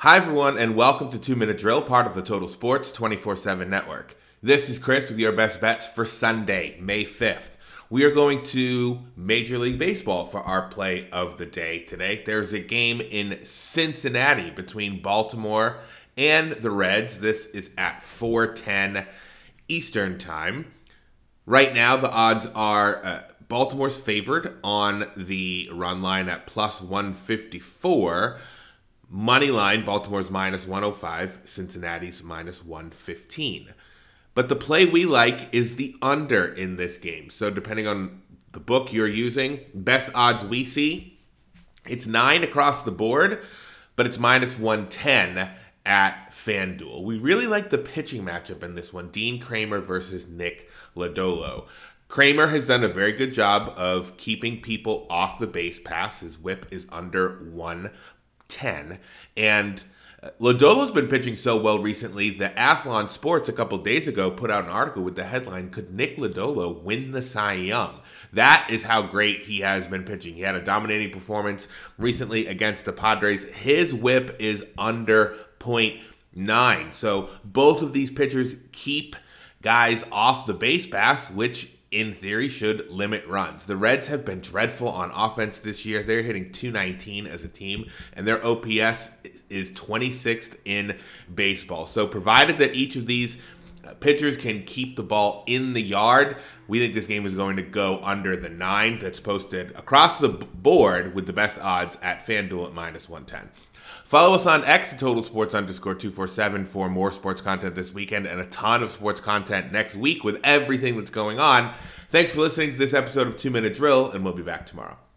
Hi, everyone, and welcome to 2 Minute Drill, part of the Total Sports 24/7 network. This is Chris with your best bets for Sunday, May 5th. We are going to Major League Baseball for our play of the day today. There's a game in Cincinnati between Baltimore and the Reds. This is at 4:10 Eastern Time. Right now, the odds are Baltimore's favored on the run line at plus 154. Money line, Baltimore's minus 105, Cincinnati's minus 115. But the play we like is the under in this game. So depending on the book you're using, best odds we see, it's 9 across the board, but it's minus 110 at FanDuel. We really like the pitching matchup in this one, Dean Kremer versus Nick Lodolo. Kremer has done a very good job of keeping people off the base pass. His whip is under 110. And Lodolo's been pitching so well recently that Athlon Sports a couple days ago put out an article with the headline, "Could Nick Lodolo win the Cy Young?" That is how great he has been pitching. He had a dominating performance recently against the Padres. His whip is under 0.9. So both of these pitchers keep guys off the base pass, which in theory should limit runs. The Reds have been dreadful on offense this year. They're hitting .219 as a team, and their OPS is 26th in baseball. So provided that each of these pitchers can keep the ball in the yard, we think this game is going to go under the 9 that's posted across the board with the best odds at FanDuel at minus 110. Follow us on X, @TotalSports_247 for more sports content this weekend and a ton of sports content next week with everything that's going on. Thanks for listening to this episode of 2 Minute Drill, and we'll be back tomorrow.